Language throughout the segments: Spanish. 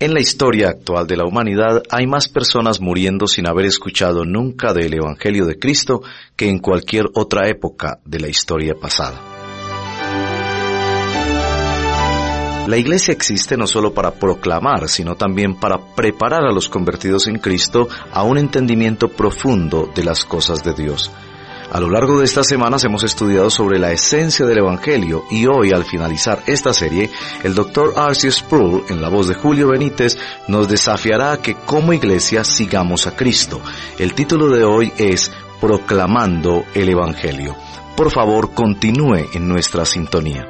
En la historia actual de la humanidad hay más personas muriendo sin haber escuchado nunca del Evangelio de Cristo que en cualquier otra época de la historia pasada. La Iglesia existe no solo para proclamar, sino también para preparar a los convertidos en Cristo a un entendimiento profundo de las cosas de Dios. A lo largo de estas semanas hemos estudiado sobre la esencia del Evangelio y hoy, al finalizar esta serie, el Dr. R.C. Sproul, en la voz de Julio Benítez, nos desafiará a que como Iglesia sigamos a Cristo. El título de hoy es Proclamando el Evangelio. Por favor, continúe en nuestra sintonía.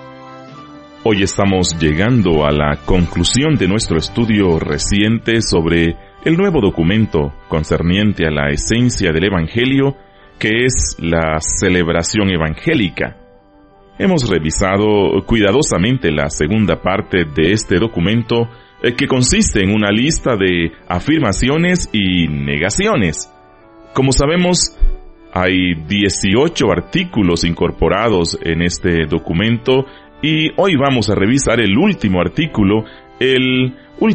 Hoy estamos llegando a la conclusión de nuestro estudio reciente sobre el nuevo documento concerniente a la esencia del Evangelio, que es la celebración evangélica. Hemos revisado cuidadosamente la segunda parte de este documento, que consiste en una lista de afirmaciones y negaciones. Como sabemos, hay 18 artículos incorporados en este documento y hoy vamos a revisar el último artículo. El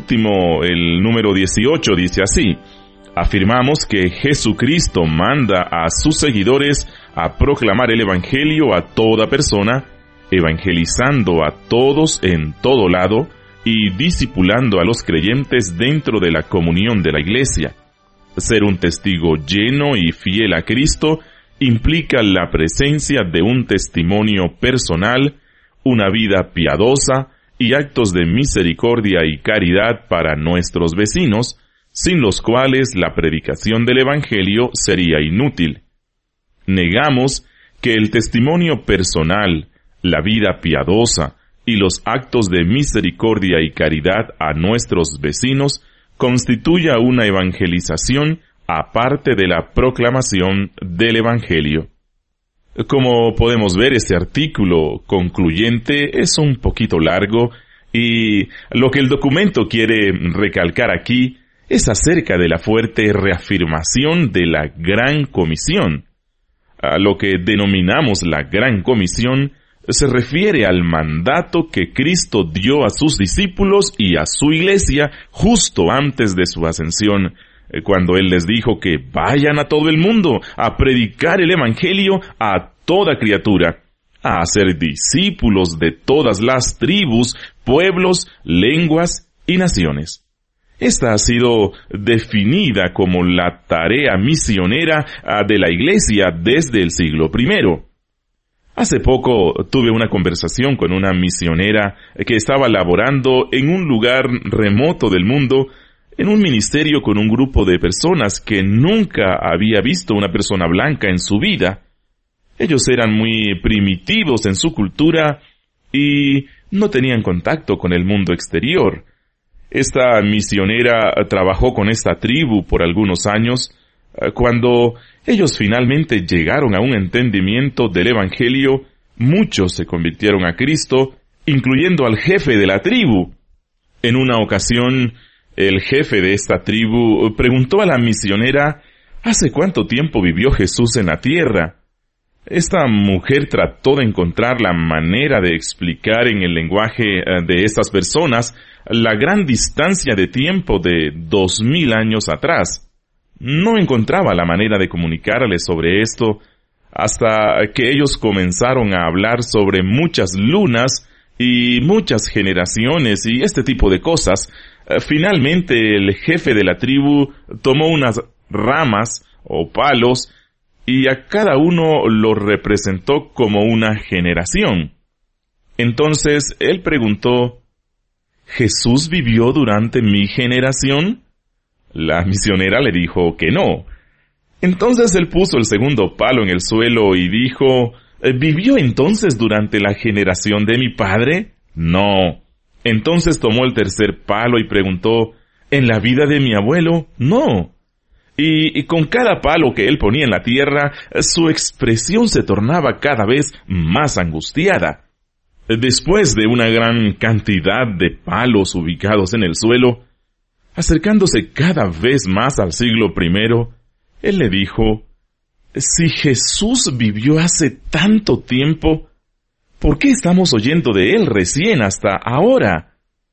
número 18, dice así: afirmamos que Jesucristo manda a sus seguidores a proclamar el Evangelio a toda persona, evangelizando a todos en todo lado y discipulando a los creyentes dentro de la comunión de la Iglesia. Ser un testigo lleno y fiel a Cristo implica la presencia de un testimonio personal, una vida piadosa y actos de misericordia y caridad para nuestros vecinos, sin los cuales la predicación del Evangelio sería inútil. Negamos que el testimonio personal, la vida piadosa y los actos de misericordia y caridad a nuestros vecinos constituya una evangelización aparte de la proclamación del Evangelio. Como podemos ver, este artículo concluyente es un poquito largo y lo que el documento quiere recalcar aquí es acerca de la fuerte reafirmación de la Gran Comisión. A lo que denominamos la Gran Comisión se refiere al mandato que Cristo dio a sus discípulos y a su Iglesia justo antes de su ascensión, cuando Él les dijo que vayan a todo el mundo a predicar el Evangelio a toda criatura, a hacer discípulos de todas las tribus, pueblos, lenguas y naciones. Esta ha sido definida como la tarea misionera de la Iglesia desde el siglo I. Hace poco tuve una conversación con una misionera que estaba laborando en un lugar remoto del mundo, en un ministerio con un grupo de personas que nunca había visto una persona blanca en su vida. Ellos eran muy primitivos en su cultura y no tenían contacto con el mundo exterior. Esta misionera trabajó con esta tribu por algunos años. Cuando ellos finalmente llegaron a un entendimiento del Evangelio, muchos se convirtieron a Cristo, incluyendo al jefe de la tribu. En una ocasión, el jefe de esta tribu preguntó a la misionera ¿hace cuánto tiempo vivió Jesús en la tierra? Esta mujer trató de encontrar la manera de explicar en el lenguaje de estas personas la gran distancia de tiempo de 2000 años atrás. No encontraba la manera de comunicarles sobre esto hasta que ellos comenzaron a hablar sobre muchas lunas y muchas generaciones y este tipo de cosas. Finalmente el jefe de la tribu tomó unas ramas o palos y a cada uno lo representó como una generación. Entonces él preguntó: ¿Jesús vivió durante mi generación? La misionera le dijo que no. Entonces él puso el segundo palo en el suelo y dijo: ¿vivió entonces durante la generación de mi padre? No. Entonces tomó el tercer palo y preguntó: ¿en la vida de mi abuelo? No. Y con cada palo que él ponía en la tierra, su expresión se tornaba cada vez más angustiada. Después de una gran cantidad de palos ubicados en el suelo, acercándose cada vez más al siglo I, él le dijo: si Jesús vivió hace tanto tiempo, ¿por qué estamos oyendo de él recién hasta ahora?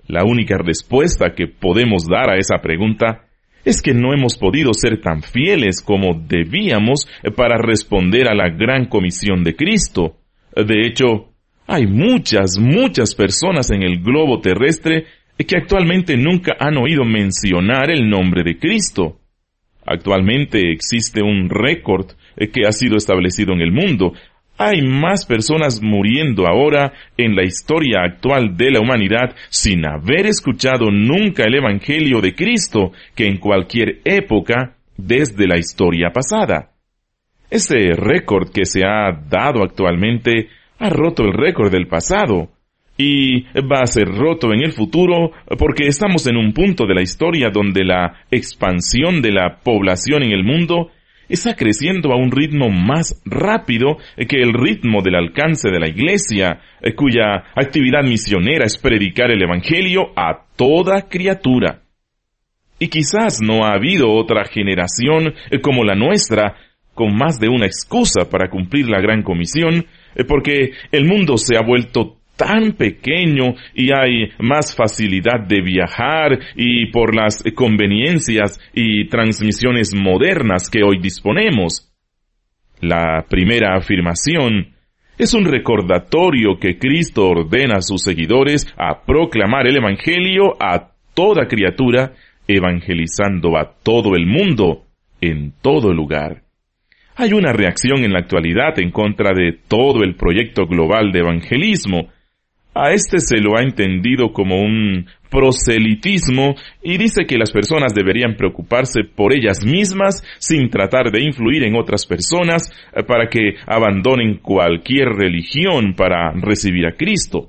La única respuesta que podemos dar a esa pregunta es que no hemos podido ser tan fieles como debíamos para responder a la gran comisión de Cristo. De hecho, hay muchas personas en el globo terrestre que actualmente nunca han oído mencionar el nombre de Cristo. Actualmente existe un récord que ha sido establecido en el mundo. Hay más personas muriendo ahora en la historia actual de la humanidad sin haber escuchado nunca el Evangelio de Cristo que en cualquier época desde la historia pasada. Este récord que se ha dado actualmente ha roto el récord del pasado y va a ser roto en el futuro porque estamos en un punto de la historia donde la expansión de la población en el mundo está creciendo a un ritmo más rápido que el ritmo del alcance de la Iglesia, cuya actividad misionera es predicar el Evangelio a toda criatura. Y quizás no ha habido otra generación como la nuestra con más de una excusa para cumplir la gran comisión, porque el mundo se ha vuelto tan pequeño y hay más facilidad de viajar y por las conveniencias y transmisiones modernas que hoy disponemos. La primera afirmación es un recordatorio que Cristo ordena a sus seguidores a proclamar el Evangelio a toda criatura, evangelizando a todo el mundo, en todo lugar. Hay una reacción en la actualidad en contra de todo el proyecto global de evangelismo. A este se lo ha entendido como un proselitismo y dice que las personas deberían preocuparse por ellas mismas sin tratar de influir en otras personas para que abandonen cualquier religión para recibir a Cristo.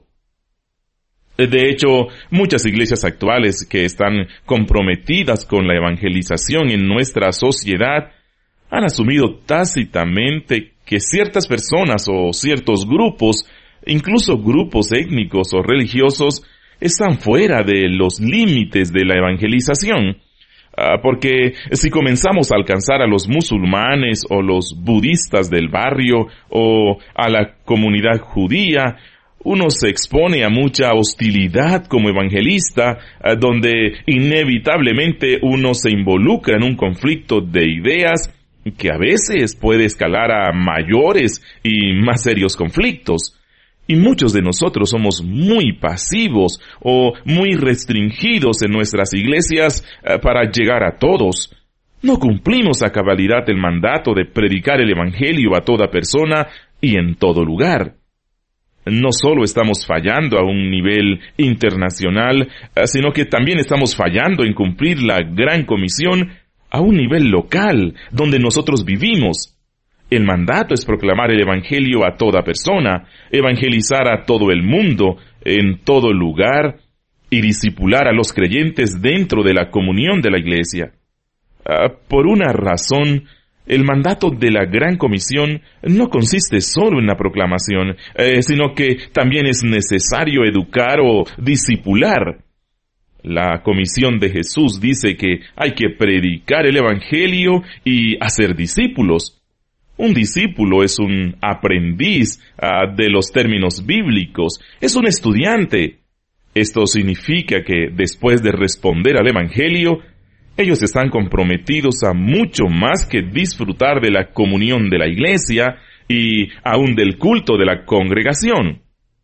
De hecho, muchas iglesias actuales que están comprometidas con la evangelización en nuestra sociedad han asumido tácitamente que ciertas personas o ciertos grupos, incluso grupos étnicos o religiosos, están fuera de los límites de la evangelización. Porque si comenzamos a alcanzar a los musulmanes o los budistas del barrio o a la comunidad judía, uno se expone a mucha hostilidad como evangelista, donde inevitablemente uno se involucra en un conflicto de ideas que a veces puede escalar a mayores y más serios conflictos. Y muchos de nosotros somos muy pasivos o muy restringidos en nuestras iglesias para llegar a todos. No cumplimos a cabalidad el mandato de predicar el Evangelio a toda persona y en todo lugar. No solo estamos fallando a un nivel internacional, sino que también estamos fallando en cumplir la gran comisión a un nivel local, donde nosotros vivimos. El mandato es proclamar el Evangelio a toda persona, evangelizar a todo el mundo, en todo lugar, y discipular a los creyentes dentro de la comunión de la Iglesia. Por una razón, el mandato de la Gran Comisión no consiste solo en la proclamación, sino que también es necesario educar o discipular. La comisión de Jesús dice que hay que predicar el Evangelio y hacer discípulos. Un discípulo es un aprendiz de los términos bíblicos, es un estudiante. Esto significa que después de responder al Evangelio, ellos están comprometidos a mucho más que disfrutar de la comunión de la iglesia y aún del culto de la congregación.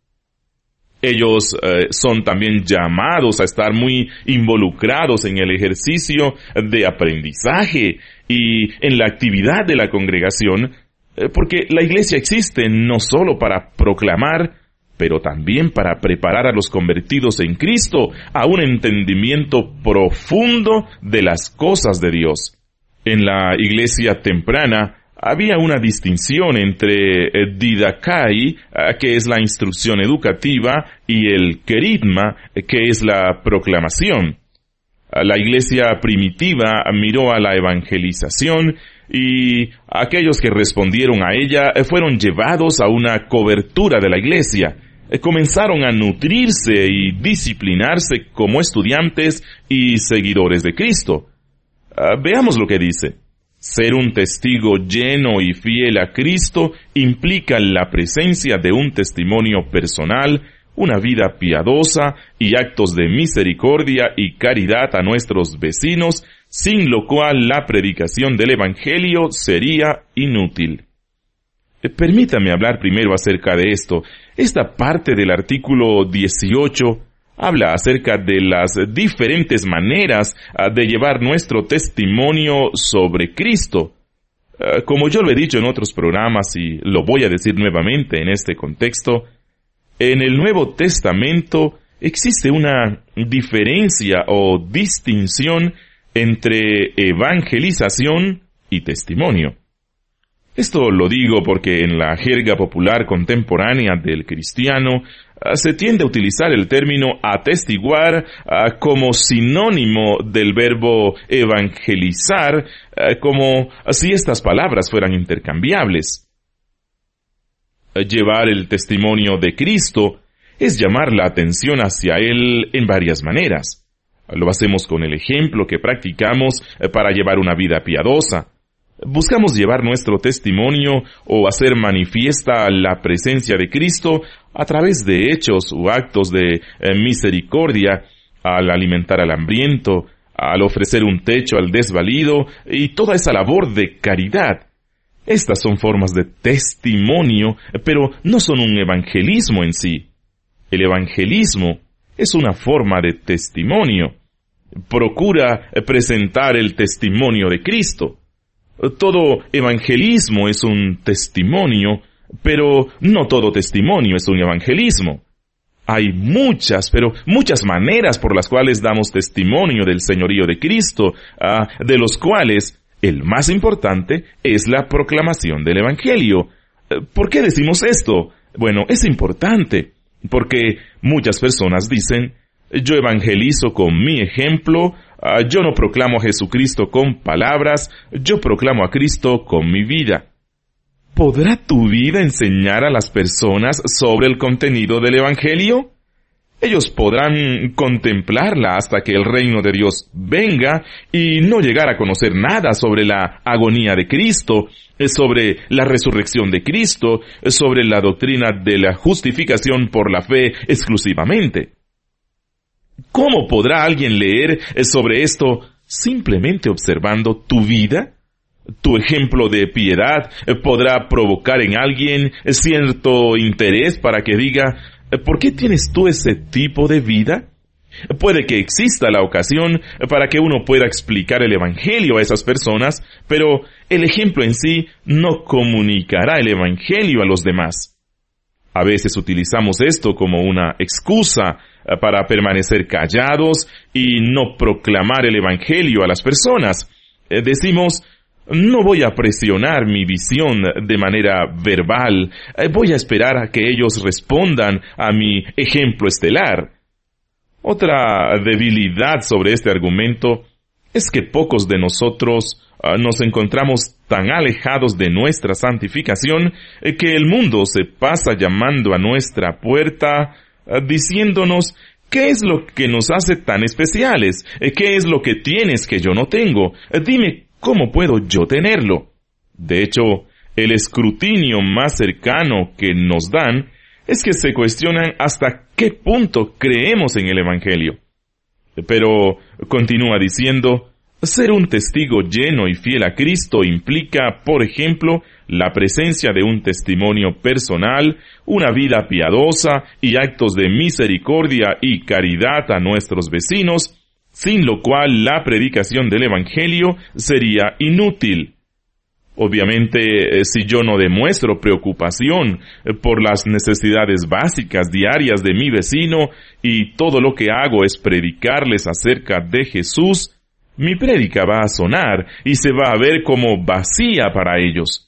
Ellos son también llamados a estar muy involucrados en el ejercicio de aprendizaje y en la actividad de la congregación, porque la iglesia existe no solo para proclamar, pero también para preparar a los convertidos en Cristo a un entendimiento profundo de las cosas de Dios. En la iglesia temprana había una distinción entre didakai, que es la instrucción educativa, y el querigma, que es la proclamación. La iglesia primitiva miró a la evangelización y aquellos que respondieron a ella fueron llevados a una cobertura de la iglesia. Comenzaron a nutrirse y disciplinarse como estudiantes y seguidores de Cristo. Veamos lo que dice. Ser un testigo lleno y fiel a Cristo implica la presencia de un testimonio personal, una vida piadosa y actos de misericordia y caridad a nuestros vecinos, sin lo cual la predicación del Evangelio sería inútil. Permítame hablar primero acerca de esto. Esta parte del artículo 18 habla acerca de las diferentes maneras de llevar nuestro testimonio sobre Cristo. Como yo lo he dicho en otros programas y lo voy a decir nuevamente en este contexto, en el Nuevo Testamento existe una diferencia o distinción entre evangelización y testimonio. Esto lo digo porque en la jerga popular contemporánea del cristiano se tiende a utilizar el término atestiguar como sinónimo del verbo evangelizar, como si estas palabras fueran intercambiables. Llevar el testimonio de Cristo es llamar la atención hacia Él en varias maneras. Lo hacemos con el ejemplo que practicamos para llevar una vida piadosa. Buscamos llevar nuestro testimonio o hacer manifiesta la presencia de Cristo a través de hechos o actos de misericordia, al alimentar al hambriento, al ofrecer un techo al desvalido y toda esa labor de caridad. Estas son formas de testimonio, pero no son un evangelismo en sí. El evangelismo es una forma de testimonio. Procura presentar el testimonio de Cristo. Todo evangelismo es un testimonio, pero no todo testimonio es un evangelismo. Hay muchas maneras por las cuales damos testimonio del señorío de Cristo, de los cuales el más importante es la proclamación del Evangelio. ¿Por qué decimos esto? Bueno, es importante, porque muchas personas dicen, yo evangelizo con mi ejemplo, yo no proclamo a Jesucristo con palabras, yo proclamo a Cristo con mi vida. ¿Podrá tu vida enseñar a las personas sobre el contenido del Evangelio? Ellos podrán contemplarla hasta que el reino de Dios venga y no llegar a conocer nada sobre la agonía de Cristo, sobre la resurrección de Cristo, sobre la doctrina de la justificación por la fe exclusivamente. ¿Cómo podrá alguien leer sobre esto simplemente observando tu vida? Tu ejemplo de piedad podrá provocar en alguien cierto interés para que diga, ¿por qué tienes tú ese tipo de vida? Puede que exista la ocasión para que uno pueda explicar el Evangelio a esas personas, pero el ejemplo en sí no comunicará el Evangelio a los demás. A veces utilizamos esto como una excusa para permanecer callados y no proclamar el Evangelio a las personas. Decimos, no voy a presionar mi visión de manera verbal, voy a esperar a que ellos respondan a mi ejemplo estelar. Otra debilidad sobre este argumento es que pocos de nosotros nos encontramos tan alejados de nuestra santificación que el mundo se pasa llamando a nuestra puerta diciéndonos ¿qué es lo que nos hace tan especiales? ¿Qué es lo que tienes que yo no tengo? Dime, ¿cómo puedo yo tenerlo? De hecho, el escrutinio más cercano que nos dan es que se cuestionan hasta qué punto creemos en el Evangelio. Pero continúa diciendo, ser un testigo lleno y fiel a Cristo implica, por ejemplo, la presencia de un testimonio personal, una vida piadosa y actos de misericordia y caridad a nuestros vecinos, sin lo cual la predicación del Evangelio sería inútil. Obviamente, si yo no demuestro preocupación por las necesidades básicas diarias de mi vecino y todo lo que hago es predicarles acerca de Jesús, mi prédica va a sonar y se va a ver como vacía para ellos.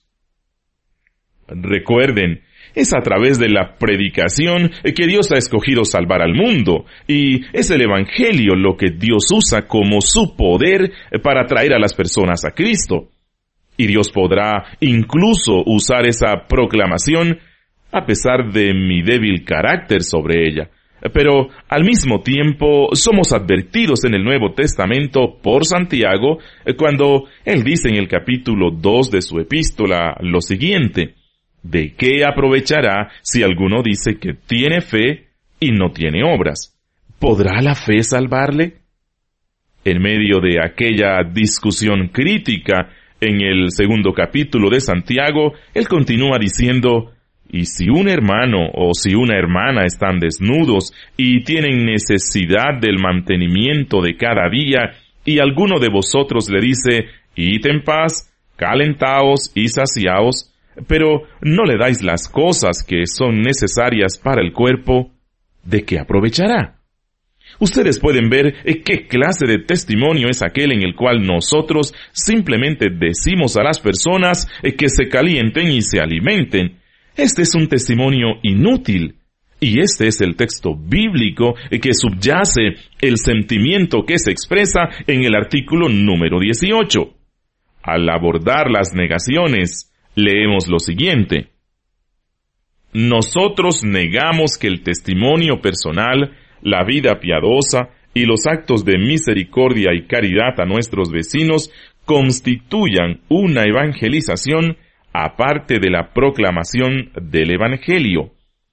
Recuerden, es a través de la predicación que Dios ha escogido salvar al mundo, y es el Evangelio lo que Dios usa como su poder para traer a las personas a Cristo. Y Dios podrá incluso usar esa proclamación a pesar de mi débil carácter sobre ella. Pero al mismo tiempo somos advertidos en el Nuevo Testamento por Santiago cuando él dice en el capítulo 2 de su epístola lo siguiente: ¿de qué aprovechará si alguno dice que tiene fe y no tiene obras. ¿Podrá la fe salvarle? En medio de aquella discusión crítica en el 2 capítulo de Santiago, él continúa diciendo: y si un hermano o si una hermana están desnudos y tienen necesidad del mantenimiento de cada día, y alguno de vosotros le dice: id en paz, calentaos y saciaos, pero no le dais las cosas que son necesarias para el cuerpo, ¿de qué aprovechará? Ustedes pueden ver qué clase de testimonio es aquel en el cual nosotros simplemente decimos a las personas que se calienten y se alimenten. Este es un testimonio inútil. Y este es el texto bíblico que subyace el sentimiento que se expresa en el artículo número 18. Al abordar las negaciones, leemos lo siguiente: nosotros negamos que el testimonio personal, la vida piadosa y los actos de misericordia y caridad a nuestros vecinos constituyan una evangelización aparte de la proclamación del Evangelio.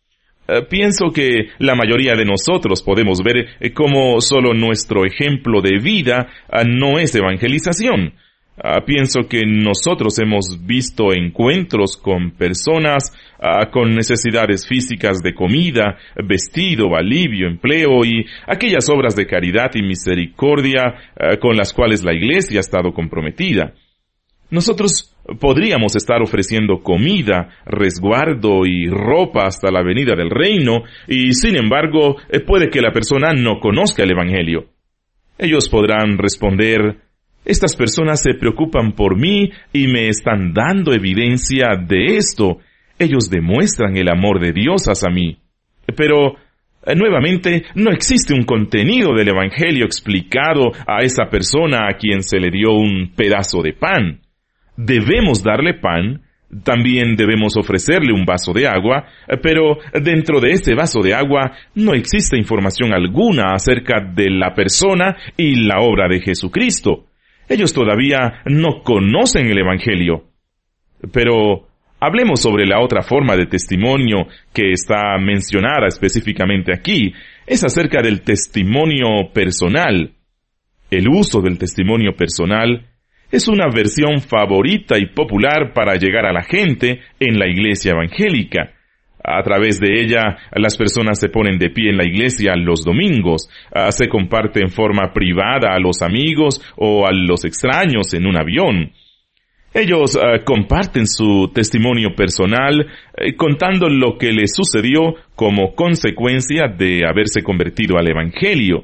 Pienso que la mayoría de nosotros podemos ver cómo solo nuestro ejemplo de vida no es evangelización. Pienso que nosotros hemos visto encuentros con personas con necesidades físicas de comida, vestido, alivio, empleo y aquellas obras de caridad y misericordia con las cuales la Iglesia ha estado comprometida. Nosotros podríamos estar ofreciendo comida, resguardo y ropa hasta la venida del reino, y sin embargo, puede que la persona no conozca el Evangelio. Ellos podrán responder: estas personas se preocupan por mí y me están dando evidencia de esto. Ellos demuestran el amor de Dios hacia mí. Pero, nuevamente, no existe un contenido del Evangelio explicado a esa persona a quien se le dio un pedazo de pan. Debemos darle pan, también debemos ofrecerle un vaso de agua, pero dentro de ese vaso de agua no existe información alguna acerca de la persona y la obra de Jesucristo. Ellos todavía no conocen el Evangelio. Pero hablemos sobre la otra forma de testimonio que está mencionada específicamente aquí. Es acerca del testimonio personal. El uso del testimonio personal es una versión favorita y popular para llegar a la gente en la iglesia evangélica. A través de ella, las personas se ponen de pie en la iglesia los domingos, se comparte en forma privada a los amigos o a los extraños en un avión. Ellos comparten su testimonio personal contando lo que les sucedió como consecuencia de haberse convertido al Evangelio.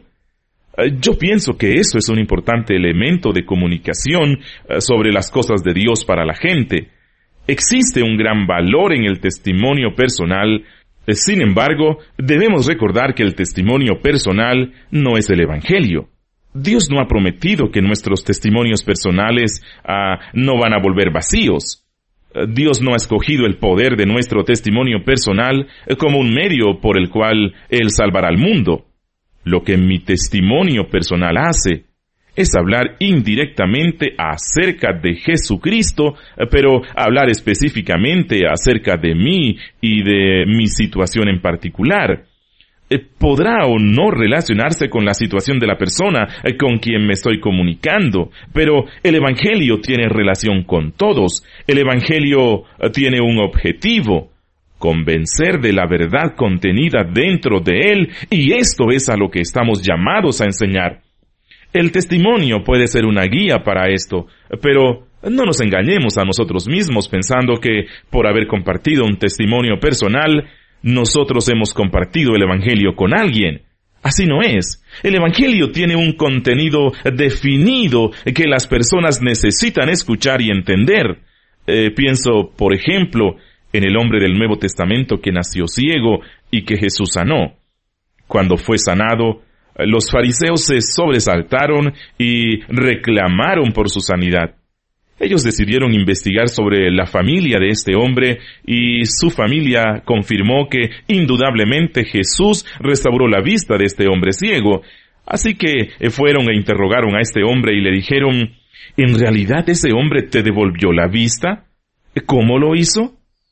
Yo pienso que eso es un importante elemento de comunicación sobre las cosas de Dios para la gente. Existe un gran valor en el testimonio personal. Sin embargo, debemos recordar que el testimonio personal no es el Evangelio. Dios no ha prometido que nuestros testimonios personales no van a volver vacíos. Dios no ha escogido el poder de nuestro testimonio personal como un medio por el cual Él salvará al mundo. Lo que mi testimonio personal hace es hablar indirectamente acerca de Jesucristo, pero hablar específicamente acerca de mí y de mi situación en particular. Podrá o no relacionarse con la situación de la persona con quien me estoy comunicando, pero el Evangelio tiene relación con todos. El Evangelio tiene un objetivo: convencer de la verdad contenida dentro de él, y esto es a lo que estamos llamados a enseñar. El testimonio puede ser una guía para esto, pero no nos engañemos a nosotros mismos pensando que por haber compartido un testimonio personal, nosotros hemos compartido el Evangelio con alguien. Así no es. El Evangelio tiene un contenido definido que las personas necesitan escuchar y entender. Pienso, por ejemplo, en el hombre del Nuevo Testamento que nació ciego y que Jesús sanó. Cuando fue sanado, los fariseos se sobresaltaron y reclamaron por su sanidad. Ellos decidieron investigar sobre la familia de este hombre y su familia confirmó que indudablemente Jesús restauró la vista de este hombre ciego. Así que fueron e interrogaron a este hombre y le dijeron: ¿en realidad ese hombre te devolvió la vista? ¿Cómo lo hizo?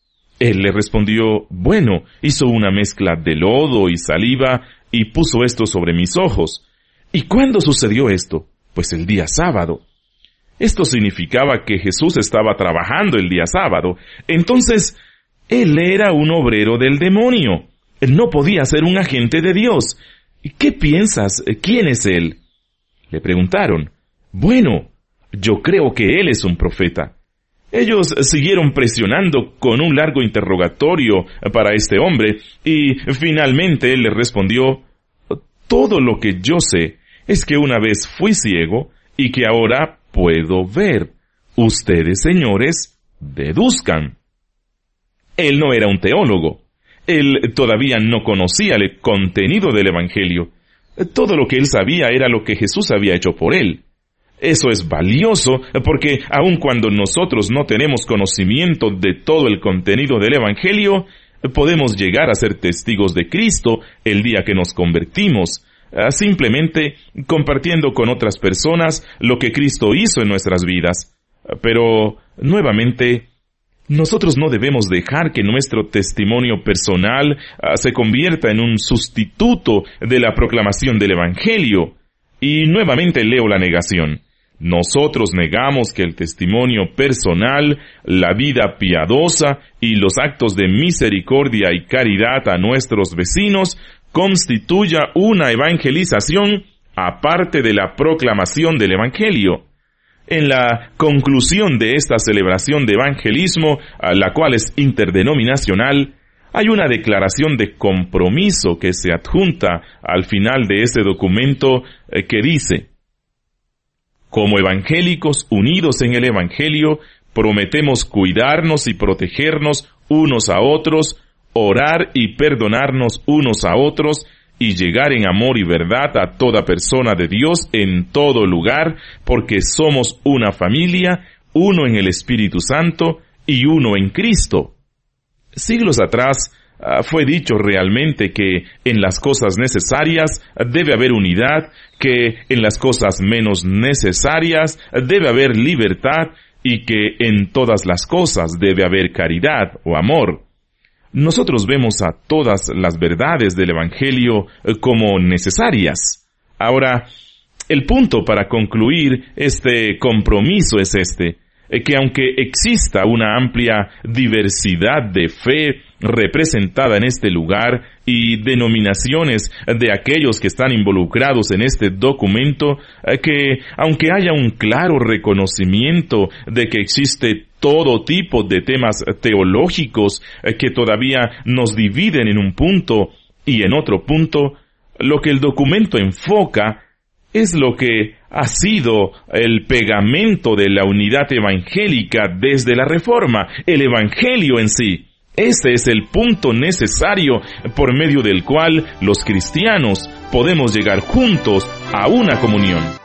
Él le respondió, bueno, hizo una mezcla de lodo y saliva y puso esto sobre mis ojos. ¿Y cuándo sucedió esto? Pues el día sábado. Esto significaba que Jesús estaba trabajando el día sábado. Entonces, él era un obrero del demonio. Él no podía ser un agente de Dios. ¿Qué piensas? ¿Quién es él? Le preguntaron. Bueno, yo creo que él es un profeta. Ellos siguieron presionando con un largo interrogatorio para este hombre y finalmente él le respondió, todo lo que yo sé es que una vez fui ciego y que ahora puedo ver. Ustedes, señores, deduzcan. Él no era un teólogo. Él todavía no conocía el contenido del Evangelio. Todo lo que él sabía era lo que Jesús había hecho por él. Eso es valioso porque aun cuando nosotros no tenemos conocimiento de todo el contenido del Evangelio, podemos llegar a ser testigos de Cristo el día que nos convertimos, simplemente compartiendo con otras personas lo que Cristo hizo en nuestras vidas. Pero, nuevamente, nosotros no debemos dejar que nuestro testimonio personal se convierta en un sustituto de la proclamación del Evangelio. Y nuevamente leo la negación. Nosotros negamos que el testimonio personal, la vida piadosa y los actos de misericordia y caridad a nuestros vecinos constituya una evangelización aparte de la proclamación del Evangelio. En la conclusión de esta celebración de evangelismo, la cual es interdenominacional, hay una declaración de compromiso que se adjunta al final de este documento que dice: como evangélicos unidos en el Evangelio, prometemos cuidarnos y protegernos unos a otros, orar y perdonarnos unos a otros, y llegar en amor y verdad a toda persona de Dios en todo lugar, porque somos una familia, uno en el Espíritu Santo y uno en Cristo. Siglos atrás, fue dicho realmente que en las cosas necesarias debe haber unidad, que en las cosas menos necesarias debe haber libertad y que en todas las cosas debe haber caridad o amor. Nosotros vemos a todas las verdades del Evangelio como necesarias. Ahora, el punto para concluir este compromiso es que aunque exista una amplia diversidad de fe representada en este lugar y denominaciones de aquellos que están involucrados en este documento, que aunque haya un claro reconocimiento de que existe todo tipo de temas teológicos que todavía nos dividen en un punto y en otro punto, lo que el documento enfoca es lo que ha sido el pegamento de la unidad evangélica desde la Reforma, el Evangelio en sí. Este es el punto necesario por medio del cual los cristianos podemos llegar juntos a una comunión.